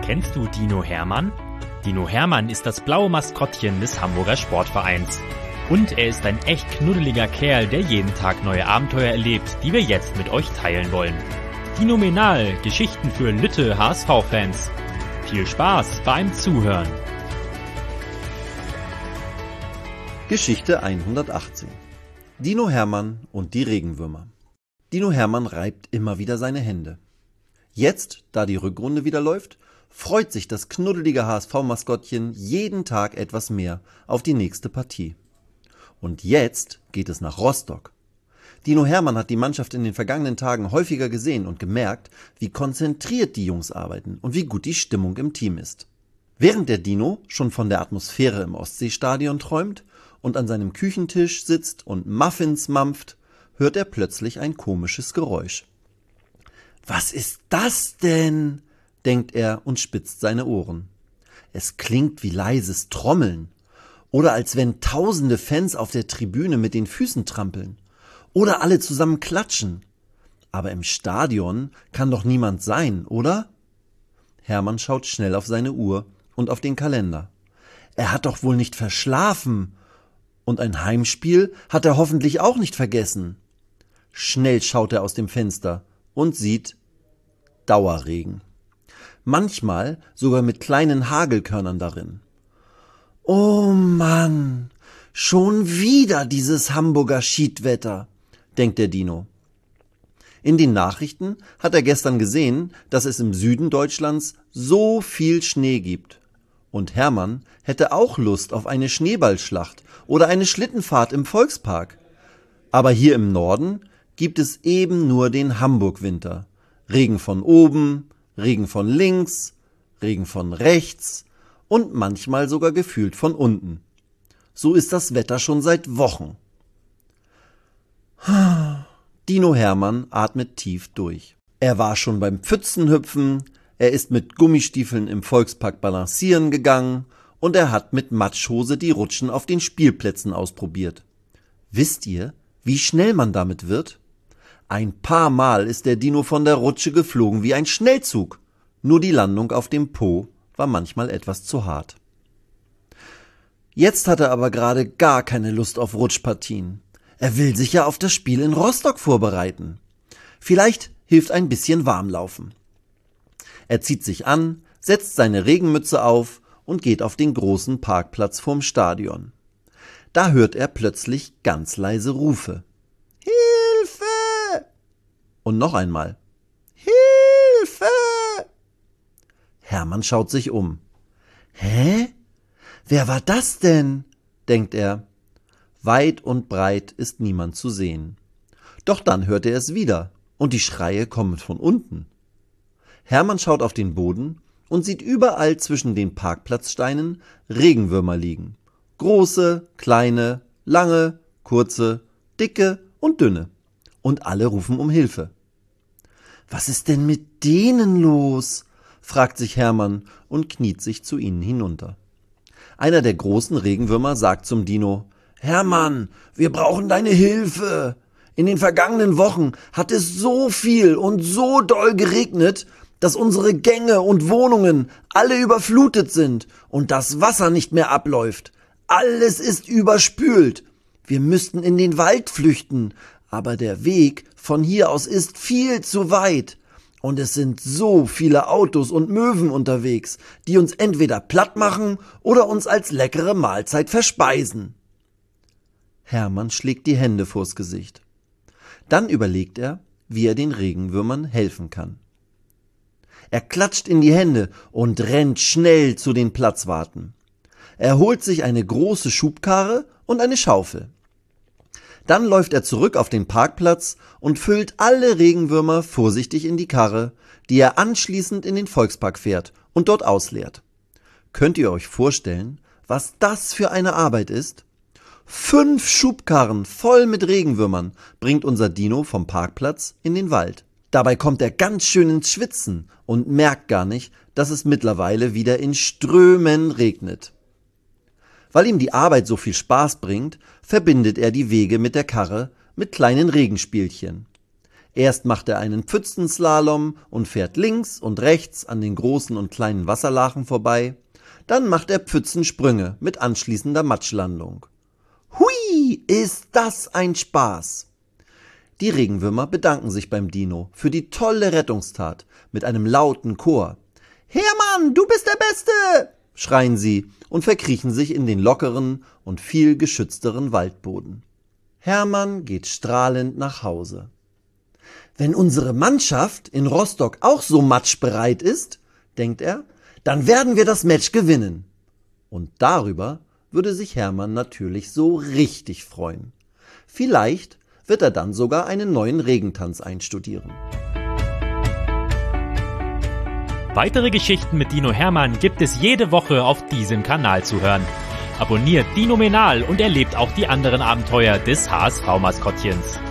Kennst du Dino Hermann? Dino Hermann ist das blaue Maskottchen des Hamburger Sportvereins. Und er ist ein echt knuddeliger Kerl, der jeden Tag neue Abenteuer erlebt, die wir jetzt mit euch teilen wollen. Dinomenal, Geschichten für Lütte HSV-Fans. Viel Spaß beim Zuhören. Geschichte 118. Dino Hermann und die Regenwürmer. Dino Hermann reibt immer wieder seine Hände. Jetzt, da die Rückrunde wieder läuft, freut sich das knuddelige HSV-Maskottchen jeden Tag etwas mehr auf die nächste Partie. Und jetzt geht es nach Rostock. Dino Hermann hat die Mannschaft in den vergangenen Tagen häufiger gesehen und gemerkt, wie konzentriert die Jungs arbeiten und wie gut die Stimmung im Team ist. Während der Dino schon von der Atmosphäre im Ostseestadion träumt und an seinem Küchentisch sitzt und Muffins mampft, hört er plötzlich ein komisches Geräusch. »Was ist das denn?« denkt er und spitzt seine Ohren. Es klingt wie leises Trommeln. Oder als wenn tausende Fans auf der Tribüne mit den Füßen trampeln. Oder alle zusammen klatschen. Aber im Stadion kann doch niemand sein, oder? Hermann schaut schnell auf seine Uhr und auf den Kalender. Er hat doch wohl nicht verschlafen. Und ein Heimspiel hat er hoffentlich auch nicht vergessen. Schnell schaut er aus dem Fenster und sieht Dauerregen. Manchmal sogar mit kleinen Hagelkörnern darin. Oh Mann, schon wieder dieses Hamburger Schiedwetter, denkt der Dino. In den Nachrichten hat er gestern gesehen, dass es im Süden Deutschlands so viel Schnee gibt. Und Hermann hätte auch Lust auf eine Schneeballschlacht oder eine Schlittenfahrt im Volkspark. Aber hier im Norden gibt es eben nur den Hamburg-Winter. Regen von oben, Regen von links, Regen von rechts und manchmal sogar gefühlt von unten. So ist das Wetter schon seit Wochen. Dino Hermann atmet tief durch. Er war schon beim Pfützenhüpfen, er ist mit Gummistiefeln im Volkspark balancieren gegangen und er hat mit Matschhose die Rutschen auf den Spielplätzen ausprobiert. Wisst ihr, wie schnell man damit wird? Ein paar Mal ist der Dino von der Rutsche geflogen wie ein Schnellzug. Nur die Landung auf dem Po war manchmal etwas zu hart. Jetzt hat er aber gerade gar keine Lust auf Rutschpartien. Er will sich ja auf das Spiel in Rostock vorbereiten. Vielleicht hilft ein bisschen Warmlaufen. Er zieht sich an, setzt seine Regenmütze auf und geht auf den großen Parkplatz vorm Stadion. Da hört er plötzlich ganz leise Rufe. Hilfe! Und noch einmal. Hilfe! Hermann schaut sich um. Hä? Wer war das denn? Denkt er. Weit und breit ist niemand zu sehen. Doch dann hört er es wieder und die Schreie kommen von unten. Hermann schaut auf den Boden und sieht überall zwischen den Parkplatzsteinen Regenwürmer liegen. Große, kleine, lange, kurze, dicke und dünne. Und alle rufen um Hilfe. Was ist denn mit denen los? Fragt sich Hermann und kniet sich zu ihnen hinunter. Einer der großen Regenwürmer sagt zum Dino: Hermann, wir brauchen deine Hilfe. In den vergangenen Wochen hat es so viel und so doll geregnet, dass unsere Gänge und Wohnungen alle überflutet sind und das Wasser nicht mehr abläuft. Alles ist überspült. Wir müssten in den Wald flüchten, aber der Weg von hier aus ist viel zu weit. Und es sind so viele Autos und Möwen unterwegs, die uns entweder platt machen oder uns als leckere Mahlzeit verspeisen. Hermann schlägt die Hände vors Gesicht. Dann überlegt er, wie er den Regenwürmern helfen kann. Er klatscht in die Hände und rennt schnell zu den Platzwarten. Er holt sich eine große Schubkarre und eine Schaufel. Dann läuft er zurück auf den Parkplatz und füllt alle Regenwürmer vorsichtig in die Karre, die er anschließend in den Volkspark fährt und dort ausleert. Könnt ihr euch vorstellen, was das für eine Arbeit ist? 5 Schubkarren voll mit Regenwürmern bringt unser Dino vom Parkplatz in den Wald. Dabei kommt er ganz schön ins Schwitzen und merkt gar nicht, dass es mittlerweile wieder in Strömen regnet. Weil ihm die Arbeit so viel Spaß bringt, verbindet er die Wege mit der Karre mit kleinen Regenspielchen. Erst macht er einen Pfützenslalom und fährt links und rechts an den großen und kleinen Wasserlachen vorbei. Dann macht er Pfützensprünge mit anschließender Matschlandung. Hui, ist das ein Spaß! Die Regenwürmer bedanken sich beim Dino für die tolle Rettungstat mit einem lauten Chor. »Hermann, du bist der Beste!« schreien sie und verkriechen sich in den lockeren und viel geschützteren Waldboden. Hermann geht strahlend nach Hause. Wenn unsere Mannschaft in Rostock auch so matschbereit ist, denkt er, dann werden wir das Match gewinnen. Und darüber würde sich Hermann natürlich so richtig freuen. Vielleicht wird er dann sogar einen neuen Regentanz einstudieren. Weitere Geschichten mit Dino Hermann gibt es jede Woche auf diesem Kanal zu hören. Abonniert Dinomenal und erlebt auch die anderen Abenteuer des HSV-Maskottchens.